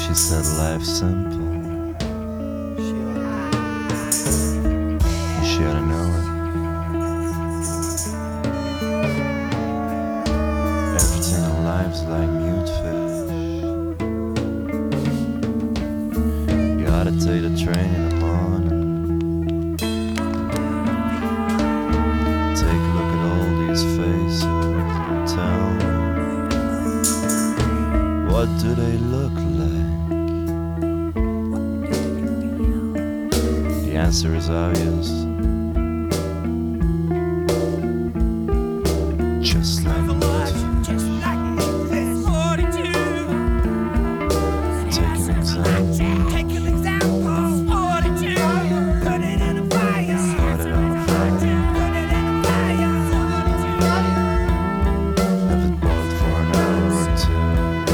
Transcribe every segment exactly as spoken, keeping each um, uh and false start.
She said life's simple. You should know it. Everything in life's like mute fish. You oughta take the train in the morning. Take a look at all these faces and tell me, what do they look like? The answer is obvious. Just like Just like this. forty-two. take an example. Take an example. forty-two. Put it in a fire. Start it on fire. Put it in a fire. Have it boiled for an hour or two.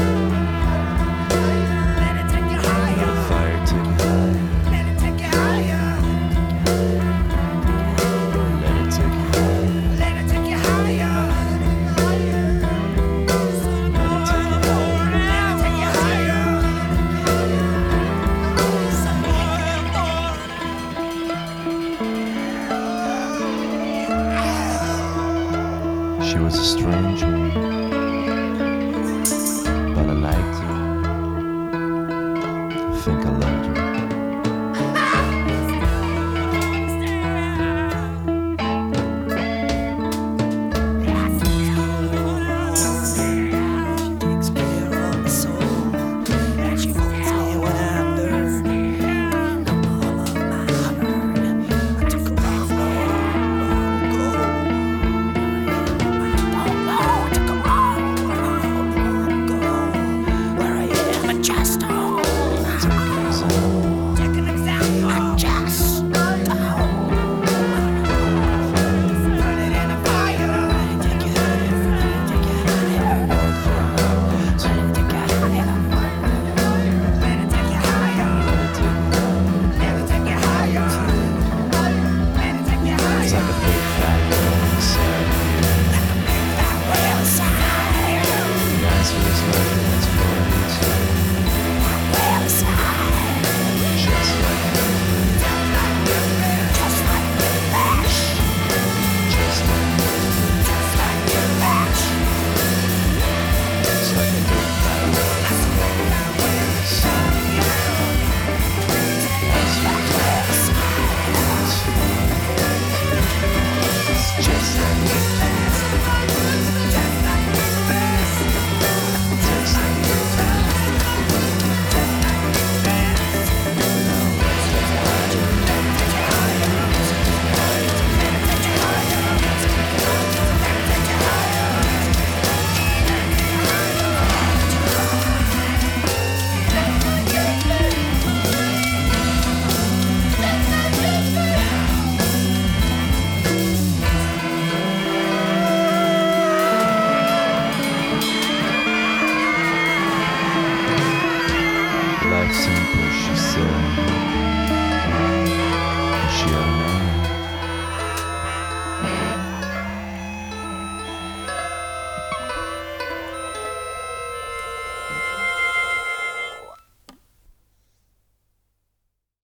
Let it take you Let higher. the fire take you higher. Let it take you higher. Let it take you higher. Let it take you higher. Let it take you higher. Let it take you higher. Some She was a stranger, but I liked her. I think I loved her